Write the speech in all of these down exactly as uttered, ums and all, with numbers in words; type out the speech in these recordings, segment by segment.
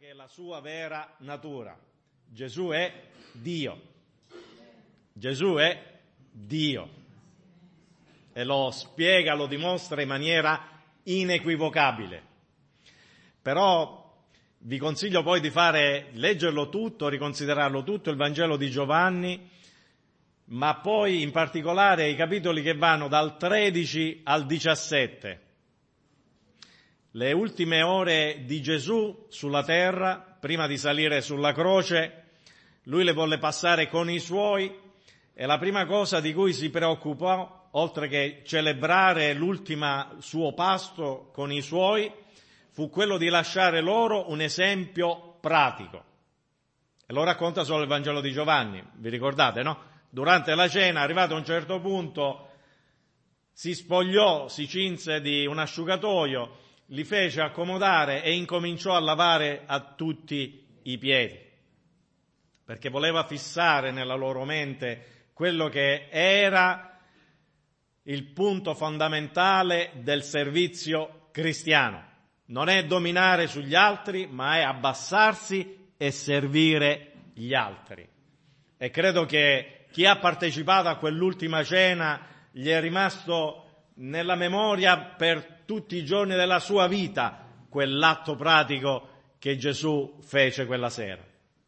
che è la sua vera natura. Gesù è Dio. Gesù è Dio. E lo spiega, lo dimostra in maniera inequivocabile. Però vi consiglio poi di fare, leggerlo tutto, riconsiderarlo tutto, il Vangelo di Giovanni, ma poi in particolare i capitoli che vanno dal tredici al diciassette. Le ultime ore di Gesù sulla terra, prima di salire sulla croce, lui le volle passare con i suoi e la prima cosa di cui si preoccupò, oltre che celebrare l'ultima suo pasto con i suoi, fu quello di lasciare loro un esempio pratico. E lo racconta solo il Vangelo di Giovanni, vi ricordate, no? Durante la cena, arrivato a un certo punto, si spogliò, si cinse di un asciugatoio, li fece accomodare e incominciò a lavare a tutti i piedi, perché voleva fissare nella loro mente quello che era il punto fondamentale del servizio cristiano. Non è dominare sugli altri, ma è abbassarsi e servire gli altri. E credo che chi ha partecipato a quell'ultima cena gli è rimasto nella memoria per tutti i giorni della sua vita quell'atto pratico che Gesù fece quella sera.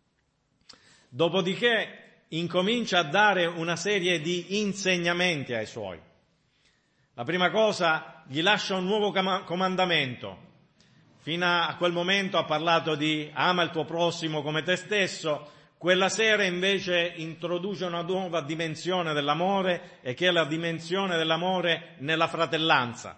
Dopodiché incomincia a dare una serie di insegnamenti ai suoi. La prima cosa, gli lascia un nuovo comandamento. Fino a quel momento ha parlato di ama il tuo prossimo come te stesso. Quella sera invece introduce una nuova dimensione dell'amore, e che è la dimensione dell'amore nella fratellanza.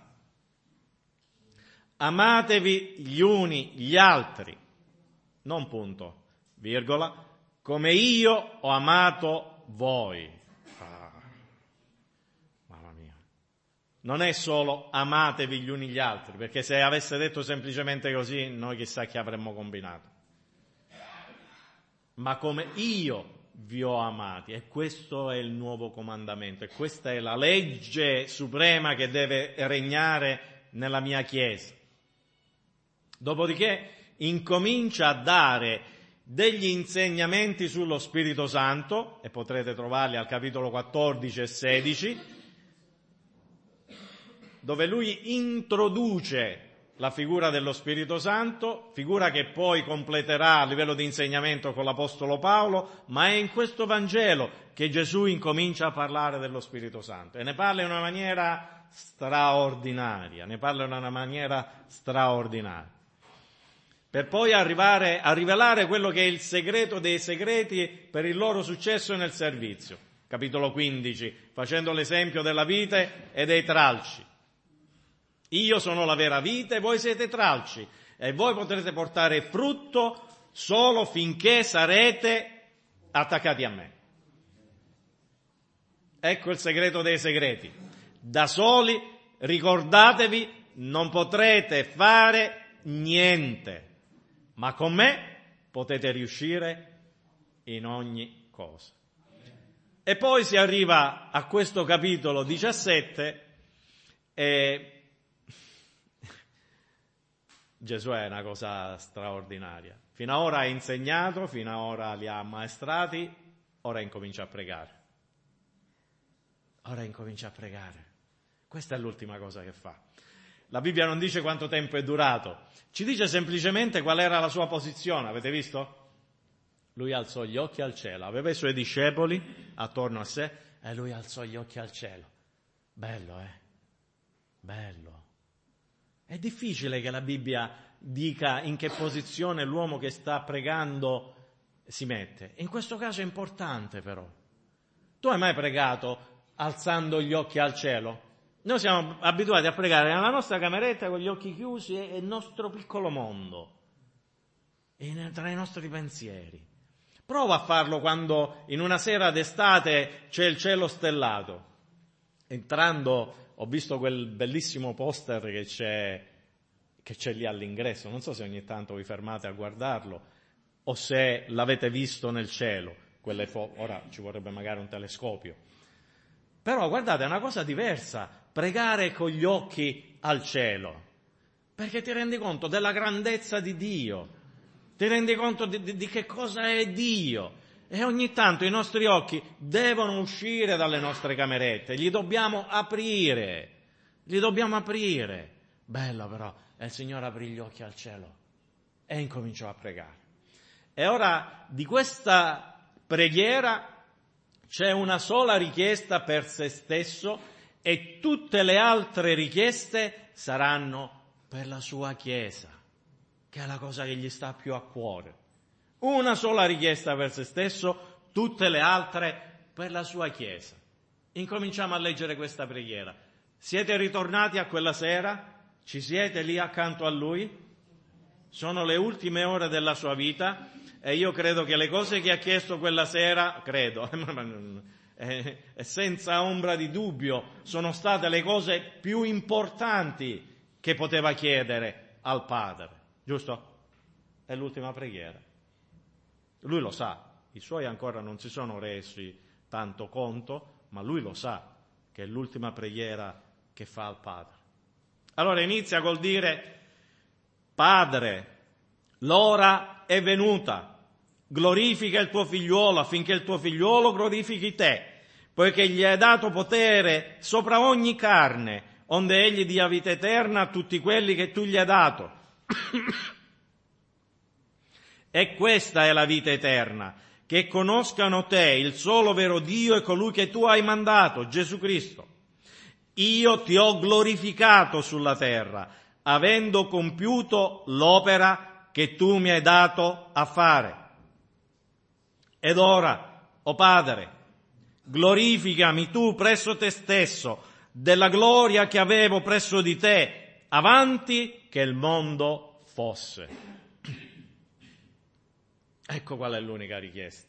Amatevi gli uni gli altri, non punto, virgola, come io ho amato voi. Ah, mamma mia. Non è solo amatevi gli uni gli altri, perché se avesse detto semplicemente così, noi chissà che avremmo combinato. Ma come io vi ho amati, e questo è il nuovo comandamento, e questa è la legge suprema che deve regnare nella mia Chiesa. Dopodiché incomincia a dare degli insegnamenti sullo Spirito Santo, e potrete trovarli al capitolo quattordici e sedici, dove lui introduce la figura dello Spirito Santo, figura che poi completerà a livello di insegnamento con l'Apostolo Paolo, ma è in questo Vangelo che Gesù incomincia a parlare dello Spirito Santo, e ne parla in una maniera straordinaria, ne parla in una maniera straordinaria, per poi arrivare a rivelare quello che è il segreto dei segreti per il loro successo nel servizio. Capitolo quindici, facendo l'esempio della vite e dei tralci. Io sono la vera vite, voi siete tralci, e voi potrete portare frutto solo finché sarete attaccati a me. Ecco il segreto dei segreti. Da soli, ricordatevi, non potrete fare niente, ma con me potete riuscire in ogni cosa. E poi si arriva a questo capitolo diciassette e Gesù è una cosa straordinaria. Fino ad ora ha insegnato, fino ad ora li ha ammaestrati, ora incomincia a pregare. Ora incomincia a pregare. Questa è l'ultima cosa che fa. La Bibbia non dice quanto tempo è durato, ci dice semplicemente qual era la sua posizione. Avete visto? Lui alzò gli occhi al cielo, aveva i suoi discepoli attorno a sé e lui alzò gli occhi al cielo. Bello, eh? Bello. È difficile che la Bibbia dica in che posizione l'uomo che sta pregando si mette. In questo caso è importante però. Tu hai mai pregato alzando gli occhi al cielo? Noi siamo abituati a pregare nella nostra cameretta con gli occhi chiusi e il nostro piccolo mondo, e tra i nostri pensieri. Prova a farlo quando in una sera d'estate c'è il cielo stellato. Entrando ho visto quel bellissimo poster che c'è, che c'è lì all'ingresso, non so se ogni tanto vi fermate a guardarlo o se l'avete visto nel cielo, quelle fo- ora ci vorrebbe magari un telescopio. Però guardate, è una cosa diversa pregare con gli occhi al cielo, perché ti rendi conto della grandezza di Dio, Ti rendi conto di, di, di che cosa è Dio? E ogni tanto i nostri occhi devono uscire dalle nostre camerette, li dobbiamo aprire, li dobbiamo aprire. Bello però, e il Signore aprì gli occhi al cielo e incominciò a pregare. E ora di questa preghiera c'è una sola richiesta per se stesso e tutte le altre richieste saranno per la sua Chiesa, che è la cosa che gli sta più a cuore. Una sola richiesta per se stesso, tutte le altre per la sua Chiesa. Incominciamo a leggere questa preghiera. Siete ritornati a quella sera? Ci siete lì accanto a Lui? Sono le ultime ore della sua vita e io credo che le cose che ha chiesto quella sera, credo, e senza ombra di dubbio, sono state le cose più importanti che poteva chiedere al Padre, giusto? È l'ultima preghiera. Lui lo sa, i suoi ancora non si sono resi tanto conto, ma lui lo sa che è l'ultima preghiera che fa al Padre. Allora inizia col dire: Padre, l'ora è venuta, glorifica il tuo figliuolo affinché il tuo figliuolo glorifichi te, poiché gli hai dato potere sopra ogni carne, onde egli dia vita eterna a tutti quelli che tu gli hai dato. E questa è la vita eterna, che conoscano te, il solo vero Dio, e colui che tu hai mandato, Gesù Cristo. Io ti ho glorificato sulla terra, avendo compiuto l'opera che tu mi hai dato a fare. Ed ora, o Padre, glorificami tu presso te stesso della gloria che avevo presso di te, avanti che il mondo fosse. Ecco qual è l'unica richiesta.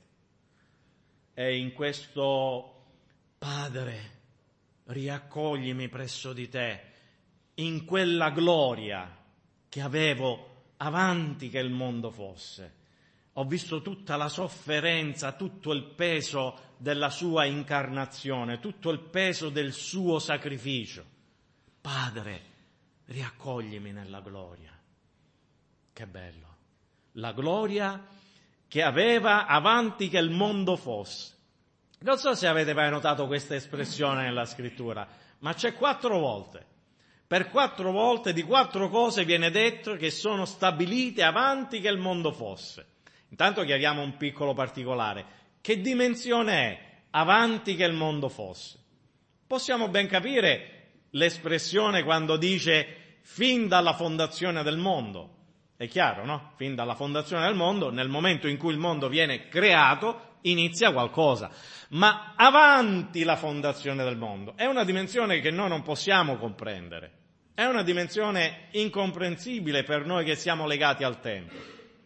E in questo: Padre, riaccoglimi presso di te, in quella gloria che avevo avanti che il mondo fosse. Ho visto tutta la sofferenza, tutto il peso della sua incarnazione, tutto il peso del suo sacrificio. Padre, riaccoglimi nella gloria. Che bello! La gloria che aveva avanti che il mondo fosse. Non so se avete mai notato questa espressione nella scrittura, ma c'è quattro volte. Per quattro volte di quattro cose viene detto che sono stabilite avanti che il mondo fosse. Intanto chiariamo un piccolo particolare. Che dimensione è avanti che il mondo fosse? Possiamo ben capire l'espressione quando dice fin dalla fondazione del mondo. È chiaro, no? Fin dalla fondazione del mondo, nel momento in cui il mondo viene creato, inizia qualcosa. Ma avanti la fondazione del mondo è una dimensione che noi non possiamo comprendere. È una dimensione incomprensibile per noi che siamo legati al tempo.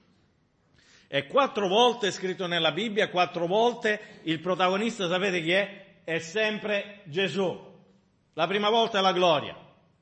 E quattro volte è scritto nella Bibbia, quattro volte il protagonista, sapete chi è? È sempre Gesù. La prima volta è la gloria.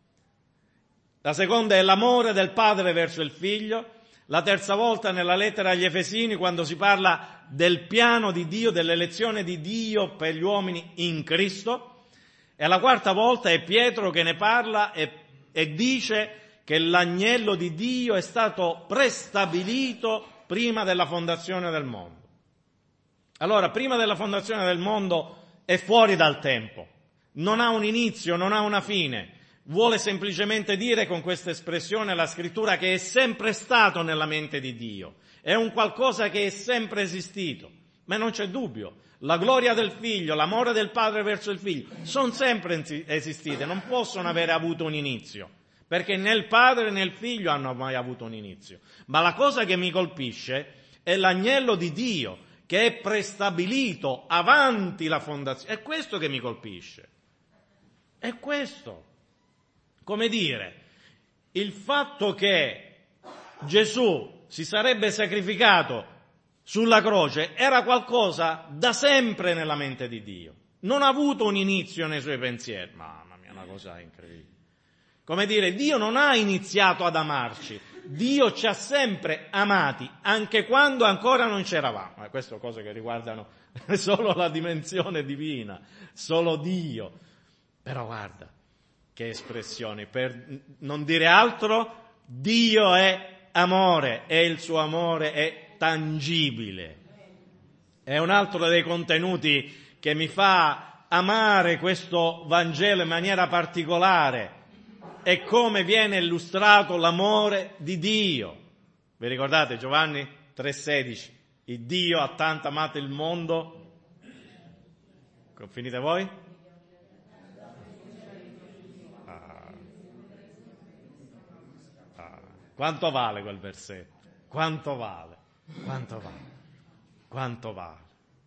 La seconda è l'amore del Padre verso il Figlio. La terza volta nella lettera agli Efesini, quando si parla del piano di Dio, dell'elezione di Dio per gli uomini in Cristo. E la quarta volta è Pietro che ne parla e, e dice che l'agnello di Dio è stato prestabilito prima della fondazione del mondo. Allora, prima della fondazione del mondo è fuori dal tempo. Non ha un inizio, non ha una fine. Vuole semplicemente dire con questa espressione la scrittura che è sempre stato nella mente di Dio, è un qualcosa che è sempre esistito, ma non c'è dubbio, la gloria del Figlio, l'amore del Padre verso il Figlio sono sempre esistite, non possono avere avuto un inizio, perché né il Padre né il Figlio hanno mai avuto un inizio, ma la cosa che mi colpisce è l'agnello di Dio che è prestabilito avanti la fondazione, è questo che mi colpisce, è questo. Come dire, il fatto che Gesù si sarebbe sacrificato sulla croce era qualcosa da sempre nella mente di Dio. Non ha avuto un inizio nei suoi pensieri. Mamma mia, una cosa incredibile. Come dire, Dio non ha iniziato ad amarci. Dio ci ha sempre amati, anche quando ancora non c'eravamo. Eh, queste sono cose che riguardano solo la dimensione divina, solo Dio. Però guarda, che espressioni, per non dire altro, Dio è amore e il suo amore è tangibile. È un altro dei contenuti che mi fa amare questo Vangelo in maniera particolare, è come viene illustrato l'amore di Dio. Vi ricordate Giovanni tre sedici? Il Dio ha tanto amato il mondo. Finite voi? Ah. Ah. Quanto vale quel versetto? Quanto vale? Quanto vale? Quanto vale?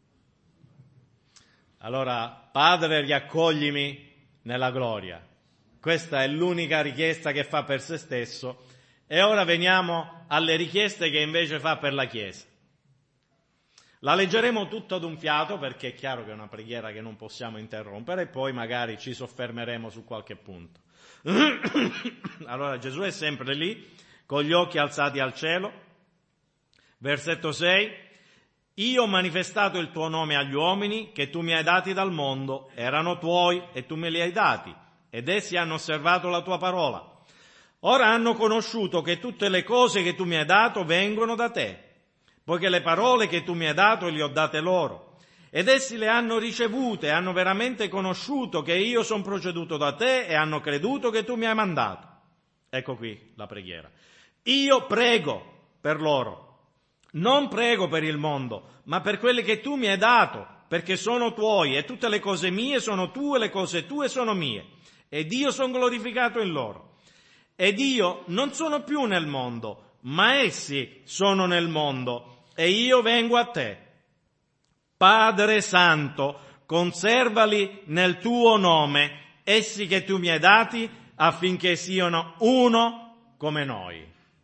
Allora, Padre, riaccoglimi nella gloria. Questa è l'unica richiesta che fa per se stesso. E ora veniamo alle richieste che invece fa per la Chiesa. La leggeremo tutta ad un fiato, perché è chiaro che è una preghiera che non possiamo interrompere, e poi magari ci soffermeremo su qualche punto. Allora Gesù è sempre lì, con gli occhi alzati al cielo. Versetto sei: io ho manifestato il tuo nome agli uomini che tu mi hai dati dal mondo, erano tuoi e tu me li hai dati, ed essi hanno osservato la tua parola. Ora hanno conosciuto che tutte le cose che tu mi hai dato vengono da te, poiché le parole che tu mi hai dato le ho date loro, ed essi le hanno ricevute e hanno veramente conosciuto che io sono proceduto da te e hanno creduto che tu mi hai mandato. Ecco qui la preghiera. Io prego per loro, non prego per il mondo, ma per quelli che tu mi hai dato, perché sono tuoi e tutte le cose mie sono tue, le cose tue sono mie, ed io sono glorificato in loro. Ed io non sono più nel mondo, ma essi sono nel mondo, e io vengo a te. Padre Santo, conservali nel tuo nome, essi che tu mi hai dati, affinché siano uno come noi.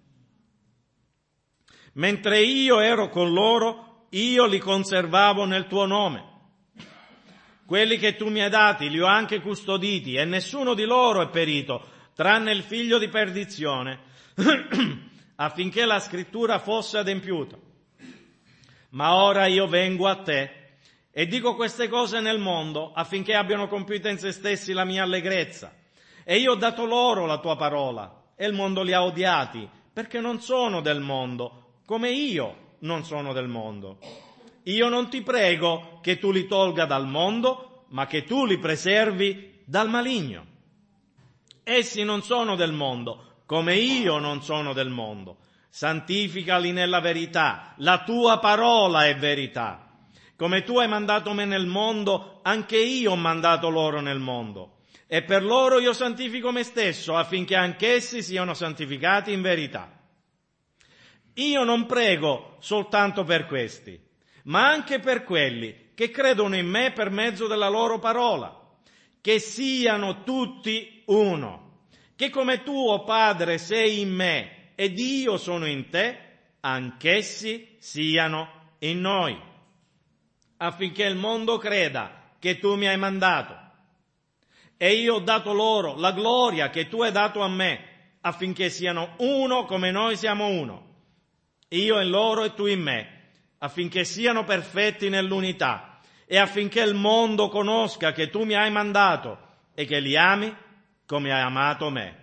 Mentre io ero con loro, io li conservavo nel tuo nome. Quelli che tu mi hai dati li ho anche custoditi, e nessuno di loro è perito, tranne il figlio di perdizione, affinché la scrittura fosse adempiuta. Ma ora io vengo a te e dico queste cose nel mondo, affinché abbiano compiuto in se stessi la mia allegrezza. E io ho dato loro la tua parola, e il mondo li ha odiati, perché non sono del mondo, come io non sono del mondo. Io non ti prego che tu li tolga dal mondo, ma che tu li preservi dal maligno. Essi non sono del mondo, come io non sono del mondo. Santificali nella verità, la tua parola è verità. Come tu hai mandato me nel mondo, anche io ho mandato loro nel mondo. E per loro io santifico me stesso, affinché anch'essi siano santificati in verità. Io non prego soltanto per questi, ma anche per quelli che credono in me per mezzo della loro parola, che siano tutti uno, che come tu, o Padre, sei in me ed io sono in te, anch'essi siano in noi, affinché il mondo creda che tu mi hai mandato. E io ho dato loro la gloria che tu hai dato a me, affinché siano uno come noi siamo uno, io in loro e tu in me, affinché siano perfetti nell'unità, e affinché il mondo conosca che tu mi hai mandato e che li ami come hai amato me.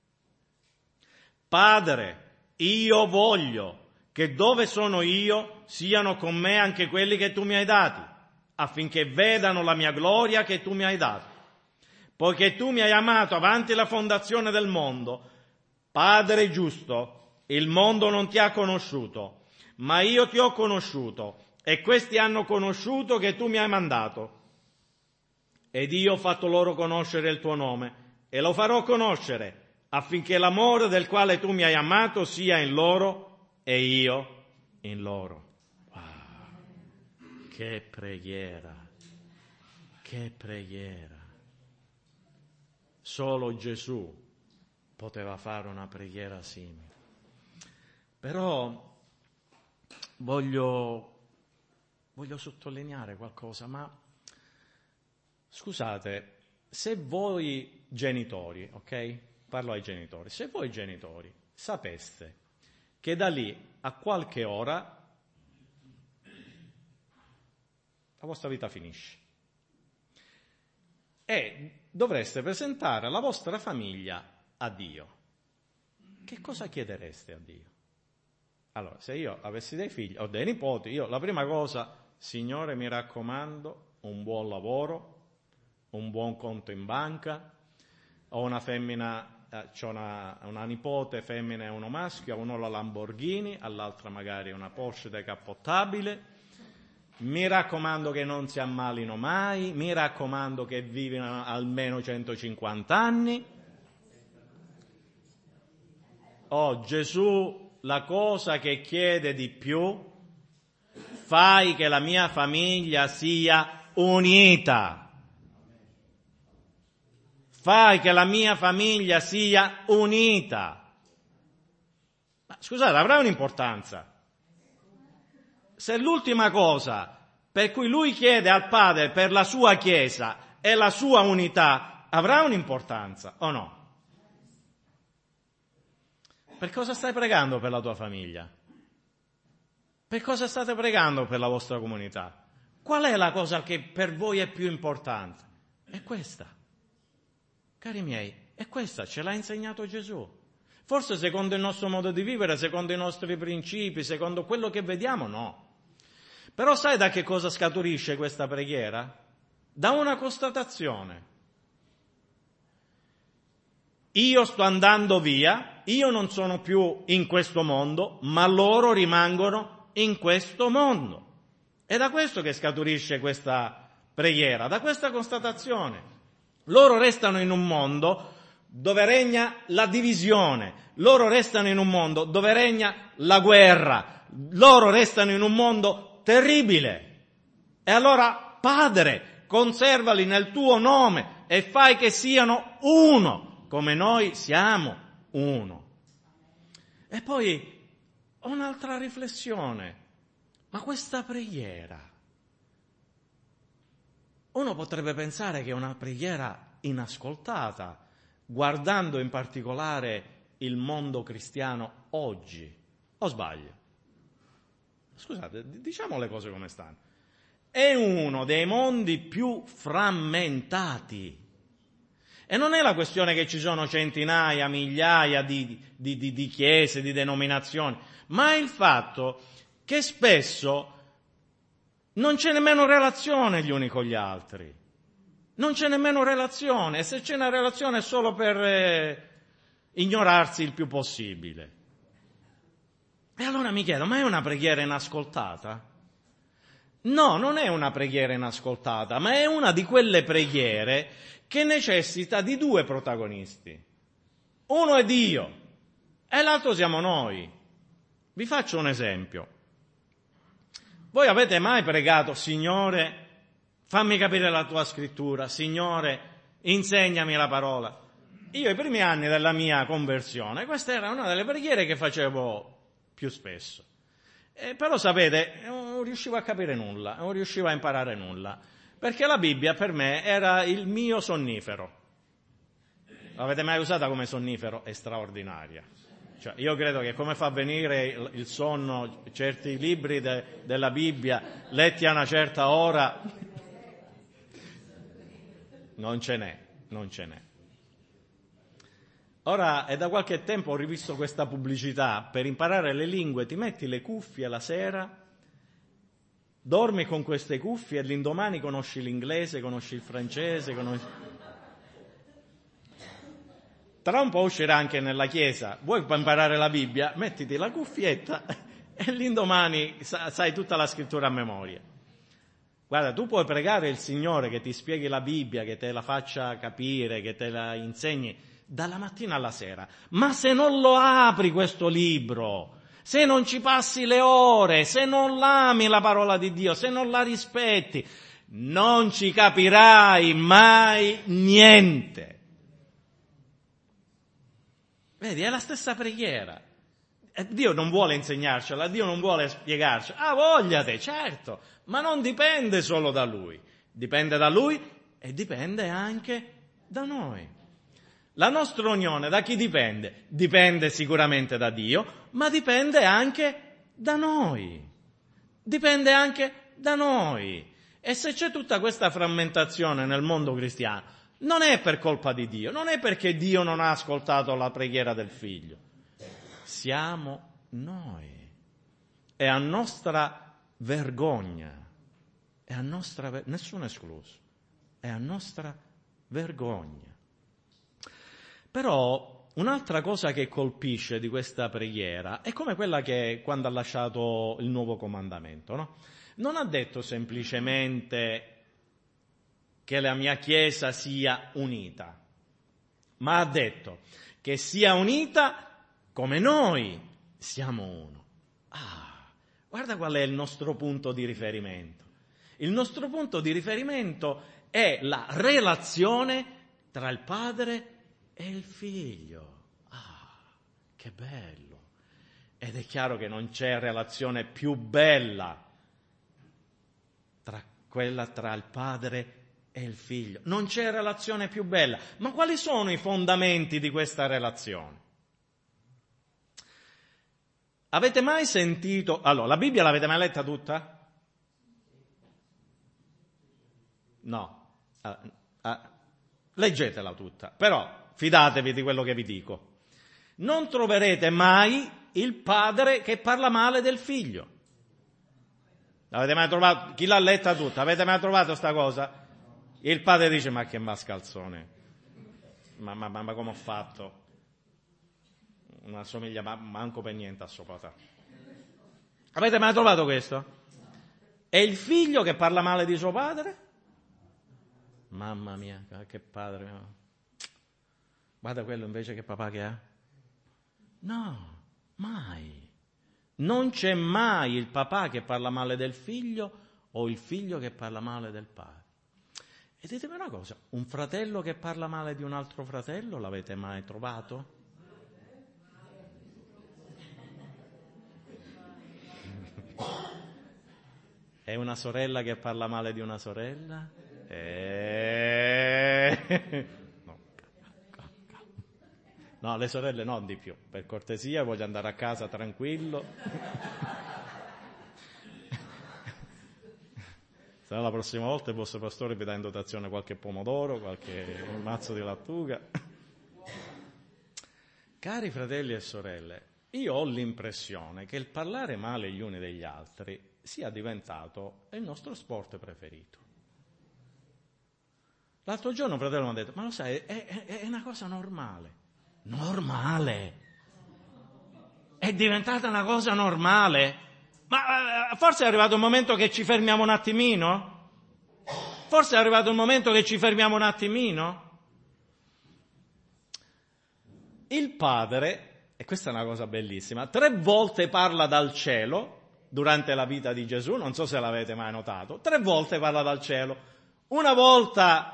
Padre, io voglio che dove sono io siano con me anche quelli che tu mi hai dati, affinché vedano la mia gloria che tu mi hai dato. Poiché tu mi hai amato avanti la fondazione del mondo, Padre giusto, il mondo non ti ha conosciuto, ma io ti ho conosciuto, e questi hanno conosciuto che tu mi hai mandato. Ed io ho fatto loro conoscere il tuo nome, e lo farò conoscere, affinché l'amore del quale tu mi hai amato sia in loro e io in loro. Wow. Che preghiera, che preghiera. Solo Gesù poteva fare una preghiera simile. Però voglio, voglio sottolineare qualcosa, ma scusate, se voi genitori, ok? Parlo ai genitori. Se voi genitori sapeste che da lì a qualche ora la vostra vita finisce e dovreste presentare la vostra famiglia a Dio, che cosa chiedereste a Dio? Allora, se io avessi dei figli o dei nipoti, io la prima cosa, Signore, mi raccomando, un buon lavoro, un buon conto in banca, ho una femmina, eh, c'ho una, una nipote femmina e uno maschio, a uno la Lamborghini, all'altra magari una Porsche decappottabile, mi raccomando che non si ammalino mai, mi raccomando che vivano almeno centocinquanta anni. Oh, Gesù, la cosa che chiede di più, fai che la mia famiglia sia unita. Fai che la mia famiglia sia unita. Ma scusate, avrà un'importanza. Se l'ultima cosa per cui lui chiede al Padre per la sua Chiesa è la sua unità, avrà un'importanza o no? Per cosa stai pregando per la tua famiglia? Per cosa state pregando per la vostra comunità? Qual è la cosa che per voi è più importante? È questa. Cari miei, è questa, ce l'ha insegnato Gesù. Forse secondo il nostro modo di vivere, secondo i nostri principi, secondo quello che vediamo, no. Però sai da che cosa scaturisce questa preghiera? Da una constatazione. Io sto andando via, io non sono più in questo mondo, ma loro rimangono in questo mondo. È da questo che scaturisce questa preghiera, da questa constatazione. Loro restano in un mondo dove regna la divisione, loro restano in un mondo dove regna la guerra, loro restano in un mondo terribile. E allora, Padre, conservali nel tuo nome e fai che siano uno, come noi siamo uno. E poi un'altra riflessione. Ma questa preghiera, uno potrebbe pensare che è una preghiera inascoltata, guardando in particolare il mondo cristiano oggi. O sbaglio? Scusate, diciamo le cose come stanno. È uno dei mondi più frammentati. E non è la questione che ci sono centinaia, migliaia di, di, di, di chiese, di denominazioni, ma è il fatto che spesso non c'è nemmeno relazione gli uni con gli altri. Non c'è nemmeno relazione, e se c'è una relazione è solo per eh, ignorarsi il più possibile. E allora mi chiedo, ma è una preghiera inascoltata? No, non è una preghiera inascoltata, ma è una di quelle preghiere che necessita di due protagonisti. Uno è Dio e l'altro siamo noi. Vi faccio un esempio. Voi avete mai pregato, Signore, fammi capire la tua scrittura, Signore, insegnami la parola? Io i primi anni della mia conversione, questa era una delle preghiere che facevo più spesso. Eh, però sapete, non riuscivo a capire nulla, non riuscivo a imparare nulla, perché la Bibbia per me era il mio sonnifero. L'avete mai usata come sonnifero? È straordinaria. Cioè, io credo che come fa a venire il, il sonno, certi libri de, della Bibbia, letti a una certa ora, non ce n'è, non ce n'è. Ora è da qualche tempo ho rivisto questa pubblicità, per imparare le lingue ti metti le cuffie la sera, dormi con queste cuffie e l'indomani conosci l'inglese, conosci il francese, conosci... Tra un po' uscirà anche nella chiesa, vuoi imparare la Bibbia? Mettiti la cuffietta e l'indomani sai tutta la scrittura a memoria. Guarda, tu puoi pregare il Signore che ti spieghi la Bibbia, che te la faccia capire, che te la insegni, dalla mattina alla sera, ma se non lo apri questo libro, se non ci passi le ore, se non l'ami la parola di Dio, se non la rispetti, non ci capirai mai niente. Vedi, è la stessa preghiera. Dio non vuole insegnarcela, Dio non vuole spiegarcela. Ah, voglia te, certo, ma non dipende solo da Lui, dipende da Lui e dipende anche da noi. La nostra unione da chi dipende? Dipende sicuramente da Dio, ma dipende anche da noi. Dipende anche da noi. E se c'è tutta questa frammentazione nel mondo cristiano, non è per colpa di Dio, non è perché Dio non ha ascoltato la preghiera del Figlio. Siamo noi. è a nostra vergogna, è a nostra, nessuno escluso, è a nostra vergogna. Però un'altra cosa che colpisce di questa preghiera è come quella che quando ha lasciato il nuovo comandamento, no? Non ha detto semplicemente che la mia Chiesa sia unita, ma ha detto che sia unita come noi siamo uno. Ah, guarda qual è il nostro punto di riferimento. Il nostro punto di riferimento è la relazione tra il Padre e il Figlio. Ah, che bello! Ed è chiaro che non c'è relazione più bella tra quella tra il Padre e il Figlio. Non c'è relazione più bella. Ma quali sono i fondamenti di questa relazione? Avete mai sentito... Allora, la Bibbia l'avete mai letta tutta? No. Ah, ah, leggetela tutta, però fidatevi di quello che vi dico. Non troverete mai il padre che parla male del figlio. L'avete mai trovato? Chi l'ha letta tutta? Avete mai trovato sta cosa? Il padre dice: ma che mascalzone, ma, ma, ma, ma come ho fatto? Non assomiglia ma, manco per niente a suo padre. Avete mai trovato questo? È il figlio che parla male di suo padre? Mamma mia, che padre! No. Guarda quello invece che papà che ha. No, mai. Non c'è mai il papà che parla male del figlio o il figlio che parla male del padre. E ditemi una cosa, un fratello che parla male di un altro fratello, l'avete mai trovato? È una sorella che parla male di una sorella? E... No. No, le sorelle non di più, per cortesia voglio andare a casa tranquillo. Se no la prossima volta il vostro pastore vi dà in dotazione qualche pomodoro, qualche mazzo di lattuga. Cari fratelli e sorelle, io ho l'impressione che il parlare male gli uni degli altri sia diventato il nostro sport preferito. L'altro giorno un fratello mi ha detto: ma lo sai, è, è, è una cosa normale. Normale? È diventata una cosa normale? Ma forse è arrivato il momento che ci fermiamo un attimino? Forse è arrivato il momento che ci fermiamo un attimino? Il Padre, e questa è una cosa bellissima, tre volte parla dal cielo durante la vita di Gesù, non so se l'avete mai notato, tre volte parla dal cielo, una volta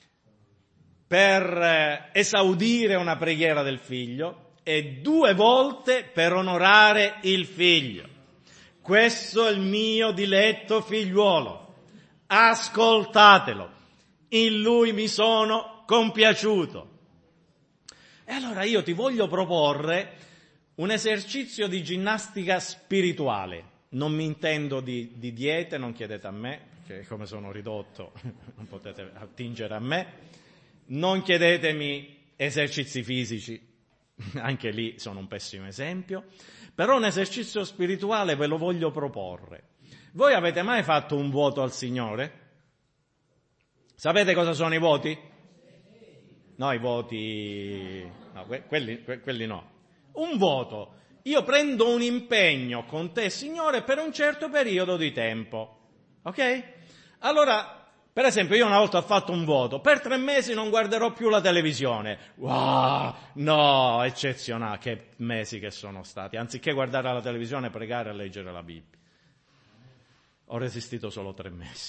per esaudire una preghiera del figlio e due volte per onorare il figlio. Questo è il mio diletto figliuolo, ascoltatelo, in lui mi sono compiaciuto. E allora io ti voglio proporre un esercizio di ginnastica spirituale. Non mi intendo di, di diete, non chiedete a me, perché come sono ridotto non potete attingere a me. Non chiedetemi esercizi fisici, anche lì sono un pessimo esempio. Però un esercizio spirituale ve lo voglio proporre. Voi avete mai fatto un voto al Signore? Sapete cosa sono i voti? No, i voti... No, que- quelli, que- quelli no. Un voto. Io prendo un impegno con te, Signore, per un certo periodo di tempo. Ok? Allora, per esempio, io una volta ho fatto un voto. Per tre mesi non guarderò più la televisione. Wow! No, eccezionale. Che mesi che sono stati. Anziché guardare la televisione, pregare e leggere la Bibbia. Ho resistito solo tre mesi.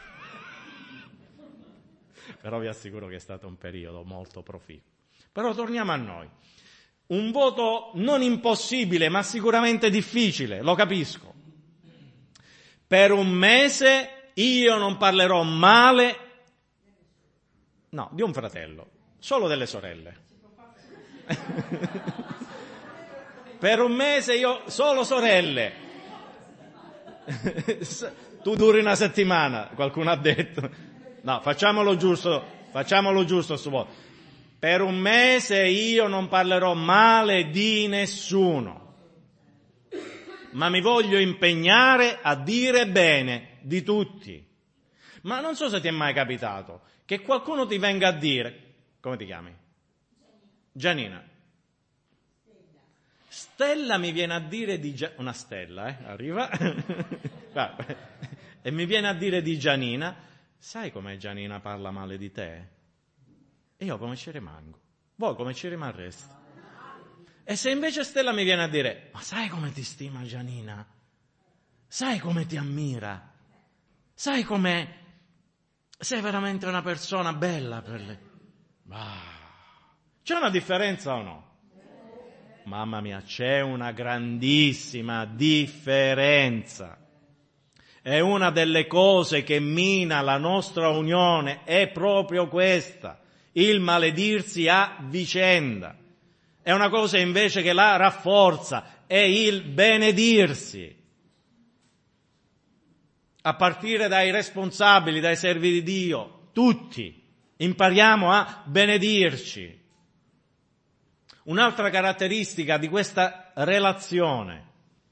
Però vi assicuro che è stato un periodo molto proficuo. Però torniamo a noi. Un voto non impossibile, ma sicuramente difficile, lo capisco. Per un mese io non parlerò male, no, di un fratello, solo delle sorelle. Per un mese io, solo sorelle. Tu duri una settimana, qualcuno ha detto. No, facciamolo giusto, facciamolo giusto sto voto. Per un mese io non parlerò male di nessuno. ma mi voglio impegnare a dire bene di tutti. Ma non so se ti è mai capitato che qualcuno ti venga a dire, come ti chiami? Gianina. Stella mi viene a dire di Gia... una stella, eh, arriva, e mi viene a dire di Gianina, sai come Gianina parla male di te? E io come ci rimango? Voi come ci rimarreste? E se invece Stella mi viene a dire, ma sai come ti stima Gianina? Sai come ti ammira? Sai come sei veramente una persona bella per lei? Ah, c'è una differenza o no? Mamma mia, c'è una grandissima differenza. È una delle cose che mina la nostra unione, è proprio questa, il maledirsi a vicenda. È una cosa invece che la rafforza, è il benedirsi. A partire dai responsabili, dai servi di Dio, tutti impariamo a benedirci. Un'altra caratteristica di questa relazione,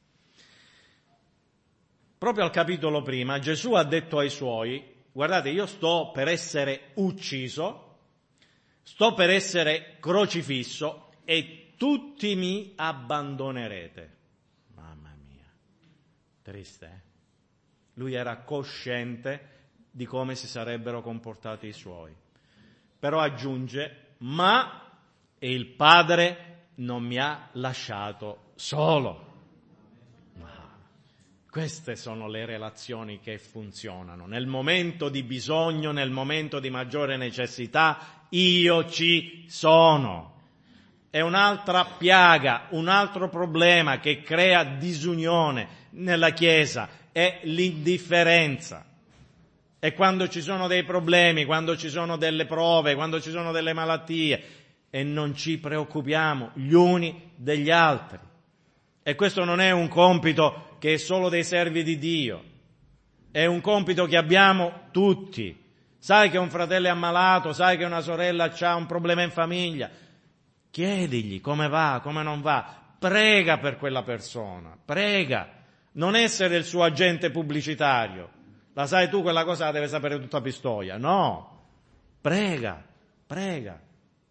proprio al capitolo prima, Gesù ha detto ai suoi, guardate, io sto per essere ucciso, sto per essere crocifisso e tutti mi abbandonerete. Mamma mia, triste, eh? Lui era cosciente di come si sarebbero comportati i suoi. Però aggiunge, ma e il Padre non mi ha lasciato solo. Ma queste sono le relazioni che funzionano. Nel momento di bisogno, nel momento di maggiore necessità, io ci sono. È un'altra piaga, un altro problema che crea disunione nella Chiesa, è l'indifferenza. E quando ci sono dei problemi, quando ci sono delle prove, quando ci sono delle malattie, e non ci preoccupiamo gli uni degli altri. E questo non è un compito che è solo dei servi di Dio, è un compito che abbiamo tutti. Sai che un fratello è ammalato, sai che una sorella ha un problema in famiglia, chiedigli come va, come non va, prega per quella persona, prega, non essere il suo agente pubblicitario. La sai tu quella cosa la deve sapere tutta Pistoia, no, prega, prega.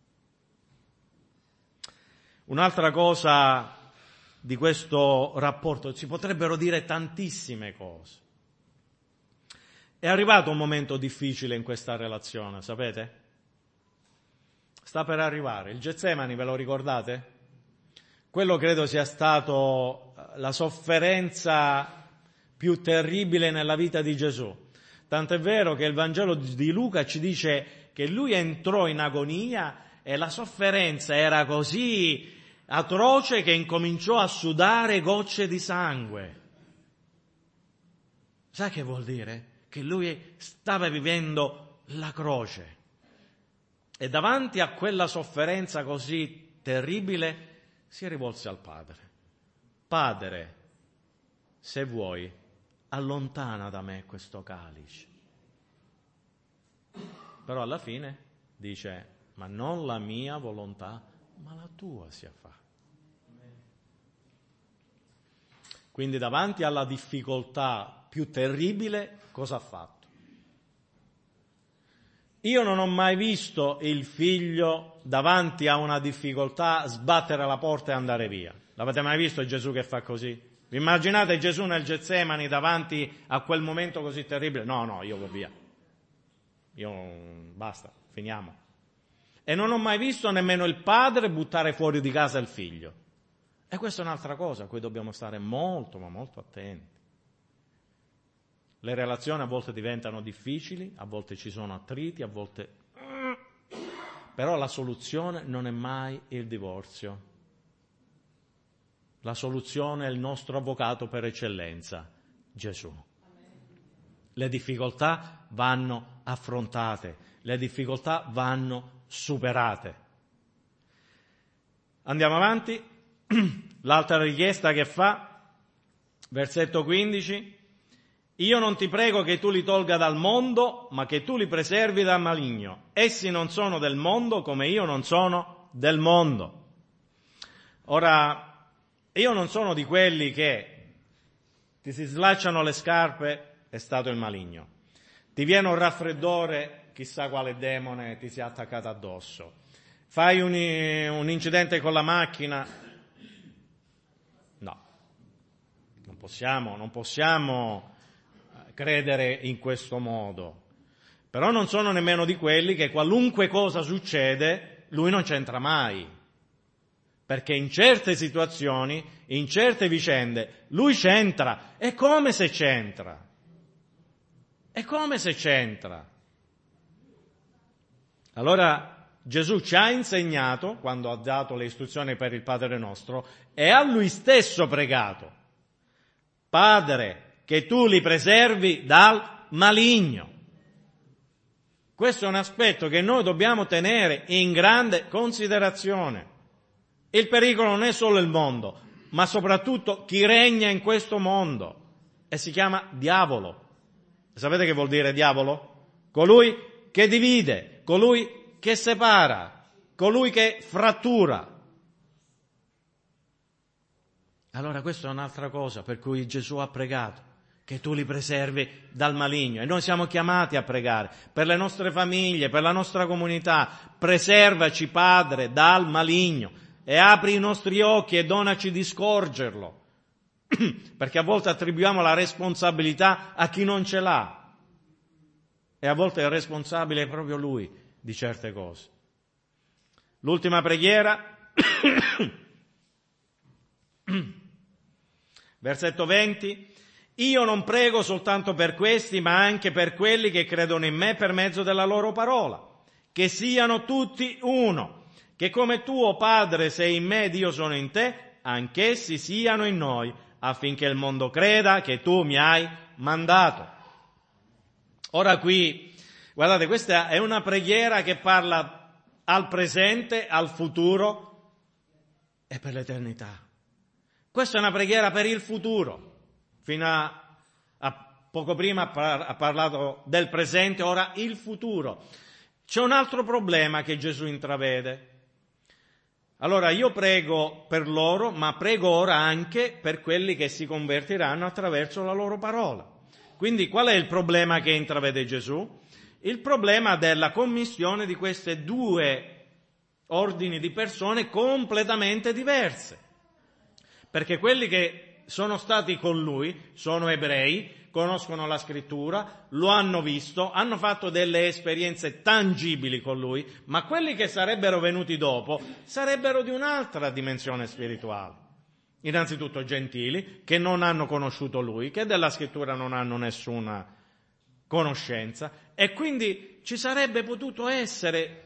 Un'altra cosa di questo rapporto, si potrebbero dire tantissime cose. È arrivato un momento difficile in questa relazione, sapete? Sta per arrivare. Il Getsemani, ve lo ricordate? Quello credo sia stato la sofferenza più terribile nella vita di Gesù. Tant'è vero che il Vangelo di Luca ci dice che lui entrò in agonia e la sofferenza era così atroce che incominciò a sudare gocce di sangue. Sai che vuol dire? Che lui stava vivendo la croce. E davanti a quella sofferenza così terribile si rivolse al Padre. Padre, se vuoi, allontana da me questo calice. Però alla fine dice, ma non la mia volontà, ma la tua sia fatta. Quindi davanti alla difficoltà più terribile, cosa ha fatto? Io non ho mai visto il figlio davanti a una difficoltà sbattere la porta e andare via. L'avete mai visto Gesù che fa così? Vi immaginate Gesù nel Getsemani davanti a quel momento così terribile? No, no, io vado via. Io, basta, finiamo. E non ho mai visto nemmeno il padre buttare fuori di casa il figlio. E questa è un'altra cosa a cui dobbiamo stare molto, ma molto attenti. Le relazioni a volte diventano difficili, a volte ci sono attriti, a volte... Però la soluzione non è mai il divorzio. La soluzione è il nostro avvocato per eccellenza, Gesù. Le difficoltà vanno affrontate, le difficoltà vanno superate. Andiamo avanti. L'altra richiesta che fa, versetto quindici, io non ti prego che tu li tolga dal mondo, ma che tu li preservi dal maligno. Essi non sono del mondo come io non sono del mondo. Ora, io non sono di quelli che ti si slacciano le scarpe, è stato il maligno. Ti viene un raffreddore, chissà quale demone ti si è attaccato addosso. Fai un, un incidente con la macchina. No, non possiamo, non possiamo credere in questo modo. Però non sono nemmeno di quelli che qualunque cosa succede, lui non c'entra mai. Perché in certe situazioni, in certe vicende, lui c'entra. È come se c'entra. È come se c'entra. Allora Gesù ci ha insegnato, quando ha dato le istruzioni per il Padre nostro, e a lui stesso pregato: Padre, che tu li preservi dal maligno. Questo è un aspetto che noi dobbiamo tenere in grande considerazione. Il pericolo non è solo il mondo, ma soprattutto chi regna in questo mondo, e si chiama diavolo. Sapete che vuol dire diavolo? Colui che divide, colui che separa, colui che frattura. Allora questa è un'altra cosa per cui Gesù ha pregato, che tu li preservi dal maligno. E noi siamo chiamati a pregare per le nostre famiglie, per la nostra comunità. Preservaci, Padre, dal maligno, e apri i nostri occhi e donaci di scorgerlo. Perché a volte attribuiamo la responsabilità a chi non ce l'ha, e a volte il responsabile è proprio lui di certe cose. L'ultima preghiera, versetto venti: io non prego soltanto per questi, ma anche per quelli che credono in me per mezzo della loro parola, che siano tutti uno, che come tu, o Padre, sei in me ed io sono in te, anch'essi siano in noi, affinché il mondo creda che tu mi hai mandato. Ora qui, guardate, questa è una preghiera che parla al presente, al futuro e per l'eternità. Questa è una preghiera per il futuro. Fino a, a poco prima ha parlato del presente, ora il futuro. C'è un altro problema che Gesù intravede. Allora io prego per loro, ma prego ora anche per quelli che si convertiranno attraverso la loro parola. Quindi qual è il problema che intravede Gesù? Il problema della commissione di queste due ordini di persone completamente diverse. Perché quelli che sono stati con lui sono ebrei, conoscono la scrittura, lo hanno visto, hanno fatto delle esperienze tangibili con lui, ma quelli che sarebbero venuti dopo sarebbero di un'altra dimensione spirituale. Innanzitutto gentili, che non hanno conosciuto lui, che della scrittura non hanno nessuna conoscenza, e quindi ci sarebbe potuto essere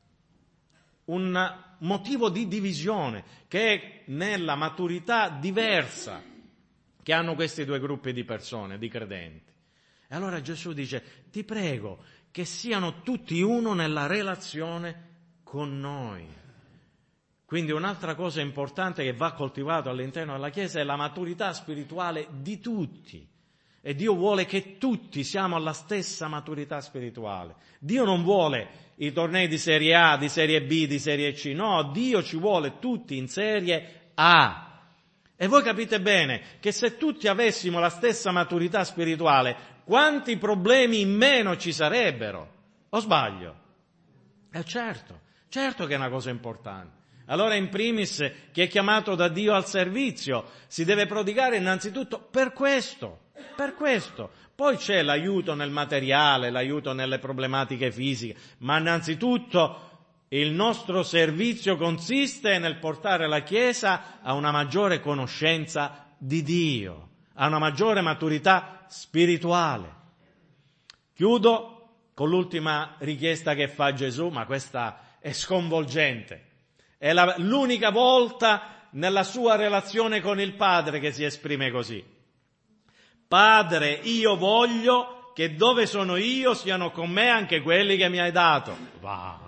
un motivo di divisione che è nella maturità diversa che hanno questi due gruppi di persone, di credenti. E allora Gesù dice: ti prego che siano tutti uno nella relazione con noi. Quindi un'altra cosa importante che va coltivato all'interno della Chiesa è la maturità spirituale di tutti. E Dio vuole che tutti siamo alla stessa maturità spirituale. Dio non vuole i tornei di serie A, di serie B, di serie C. No, Dio ci vuole tutti in serie A. E voi capite bene che se tutti avessimo la stessa maturità spirituale, quanti problemi in meno ci sarebbero? O sbaglio? Eh certo, certo che è una cosa importante. Allora in primis chi è chiamato da Dio al servizio si deve prodigare innanzitutto per questo, per questo. Poi c'è l'aiuto nel materiale, l'aiuto nelle problematiche fisiche, ma innanzitutto il nostro servizio consiste nel portare la Chiesa a una maggiore conoscenza di Dio, a una maggiore maturità spirituale. Chiudo con l'ultima richiesta che fa Gesù, ma questa è sconvolgente. È la, l'unica volta nella sua relazione con il Padre che si esprime così. Padre, io voglio che dove sono io siano con me anche quelli che mi hai dato. Wow.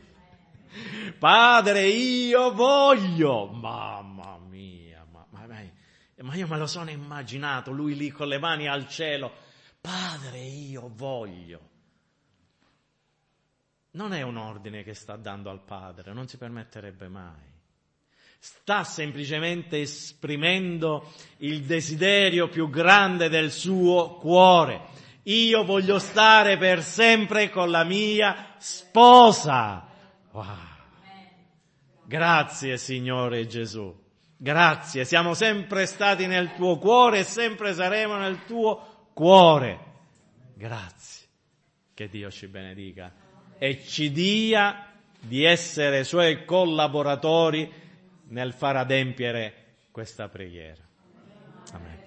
Padre, io voglio. Mamma mia, ma, ma, ma io me lo sono immaginato, lui lì con le mani al cielo. Padre, io voglio. Non è un ordine che sta dando al Padre, non si permetterebbe mai. sta semplicemente esprimendo il desiderio più grande del suo cuore. Io voglio stare per sempre con la mia sposa. Wow. Grazie Signore Gesù. Grazie, siamo sempre stati nel tuo cuore e sempre saremo nel tuo cuore. Grazie. Che Dio ci benedica e ci dia di essere suoi collaboratori nel far adempiere questa preghiera. Amen.